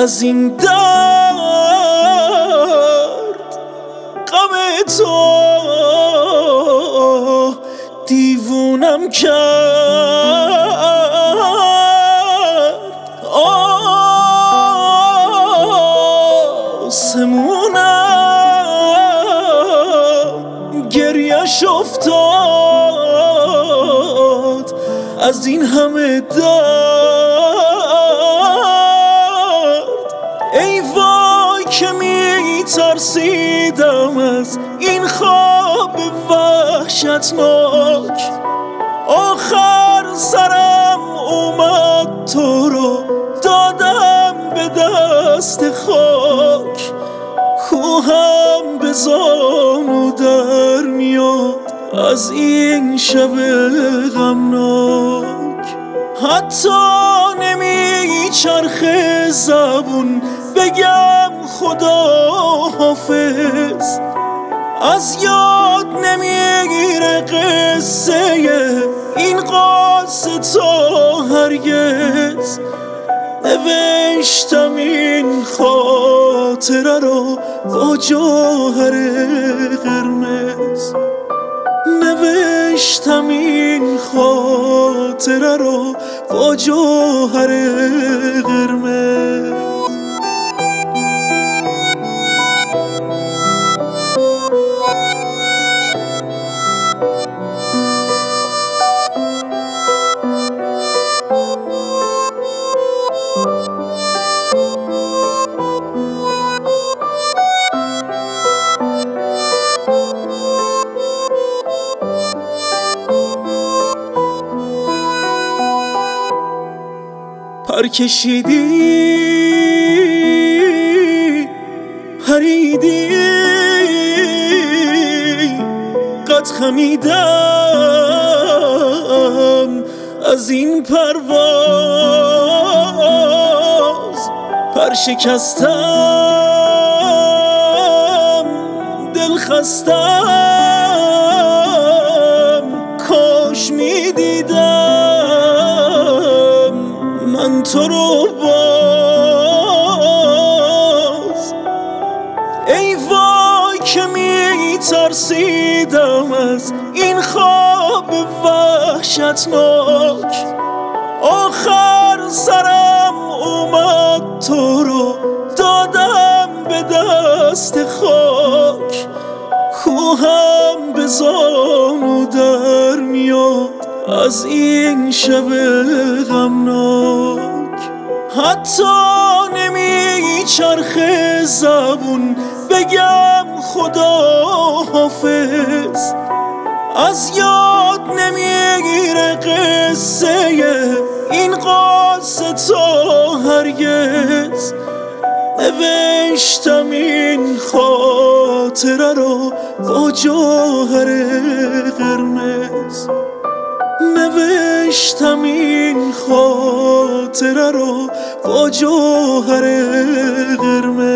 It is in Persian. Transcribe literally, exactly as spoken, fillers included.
از این درد غم تو دیوونم کرد. آسمونم گریه‌ش افتاد از این همه درد. ای وای که می ترسیدم از این خواب وحشتناک. آخر سرم اومد تو رو دادم به دست خاک. کوهم به زانو در میاد از این شب غمناک. حتی نمی چرخه زبون بگم خدا حافظ. از یاد نمیگیره قصه این قصه تا هرگز. نوشتم این خاطره رو با جوهر قرمز. نوشتم این خاطره رو با جوهر قرمز. پر کشیدی پریدی قد خمیدم از این پرواز. پر شکستم دل خستم کاش میدیدم من تو رو باز. ای وای که می ترسیدم از این خواب وحشتناک. آخر سرم اومد تو رو دادم به دست خاک. کوهم به زانو در میاد از این شب غمناک. حتی نمی چرخه زبون بگم خدا حافظ. از یاد نمیگیره قصه این قصه تا هرگز. نوشتم این خاطره رو با جوهر قرمز. نوشتم این خاطره رو با جوهر قرمز.